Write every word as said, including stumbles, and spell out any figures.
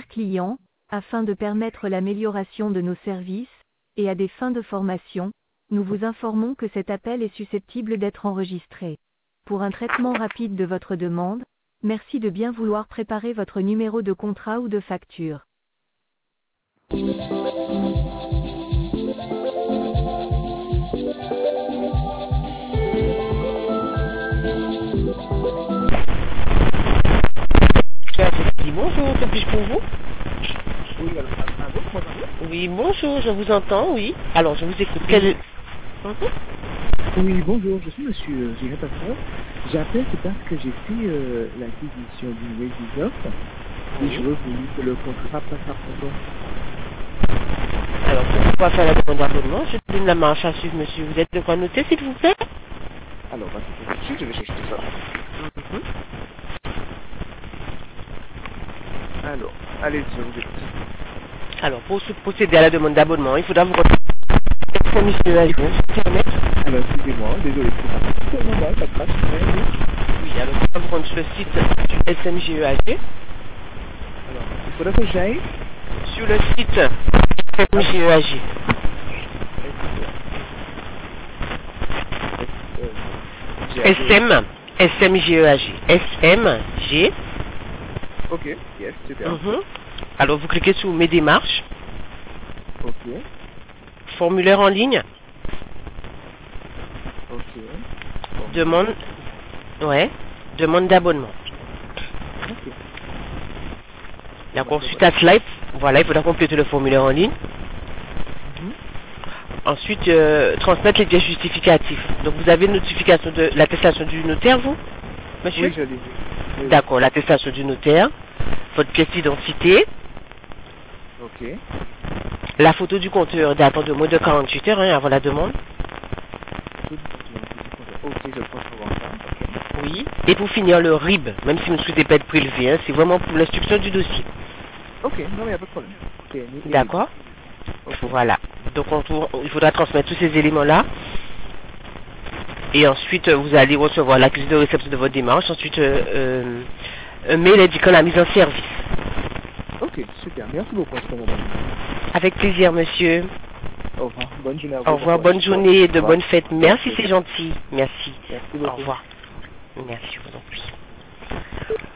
Chers clients, afin de permettre l'amélioration de nos services, et à des fins de formation, nous vous informons que cet appel est susceptible d'être enregistré. Pour un traitement rapide de votre demande, merci de bien vouloir préparer votre numéro de contrat ou de facture. Bonjour, que puis-je pour vous? Oui, alors, ah, vous m'entendez? Oui, bonjour, je vous entends, oui. Alors, je vous écoute. Quel... Bonjour. Oui, bonjour, je suis monsieur Gérard Pascal. J'appelle c'est parce que j'ai fait euh, l'acquisition d'une résidence et je veux voulu que le contrat passe à propos. Alors, pour pouvoir faire la demande d'abonnement, je donne la marche à suivre, monsieur. Vous êtes de quoi noter, s'il vous plaît? Alors, bah, c'est tout de suite, je vais chercher ça. Mhm. Alors, allez-y, je vous écoute. Alors, pour se procéder à la demande d'abonnement, il faudra vous retrouver monsieur à jour. Alors, excusez-moi, désolé, c'est pas normal, ça passe. Oui, alors, il faudra vous rendre sur le site du S M G E A G. Alors, il faudrait que j'aille. Sur le site S M G E A G. S M, S M G E A G. S M G. Ok, yes, super. Mhm. Alors, vous cliquez sur Mes démarches. Ok, Formulaire en ligne. ok. Demande. Ouais. Demande d'abonnement. Ok. D'accord. Suite à cela, voilà, il faudra compléter le formulaire en ligne. Mhm. Ensuite, euh, transmettre les pièces justificatives. Donc, vous avez une notification de l'attestation du notaire, vous, monsieur? Oui, je l'ai vu. Oui. D'accord, l'attestation du notaire, votre pièce d'identité, Ok. la photo du compteur datant de moins de quarante-huit heures hein, avant la demande. Ok, je pense avoir ça. Ok. Oui. Et pour finir, le R I B, même si vous ne souhaitez pas être prélevé, hein, c'est vraiment pour l'instruction du dossier. Ok, non, il n'y a pas de problème. Ok, ni- D'accord. Ok. Voilà. Donc, on tourne- il faudra transmettre tous ces éléments-là. Et ensuite, euh, vous allez recevoir l'accusé de réception de votre démarche. Ensuite, euh, euh, un mail indiquant la mise en service. Ok, super. Merci beaucoup, c'est madame. Avec plaisir, monsieur. Au revoir. Bonne journée à vous. Au revoir, Bon courage. bonne journée et de Au revoir. bonnes fêtes. Merci, c'est gentil. Merci. Merci Au beaucoup. revoir. Merci, je vous en prie.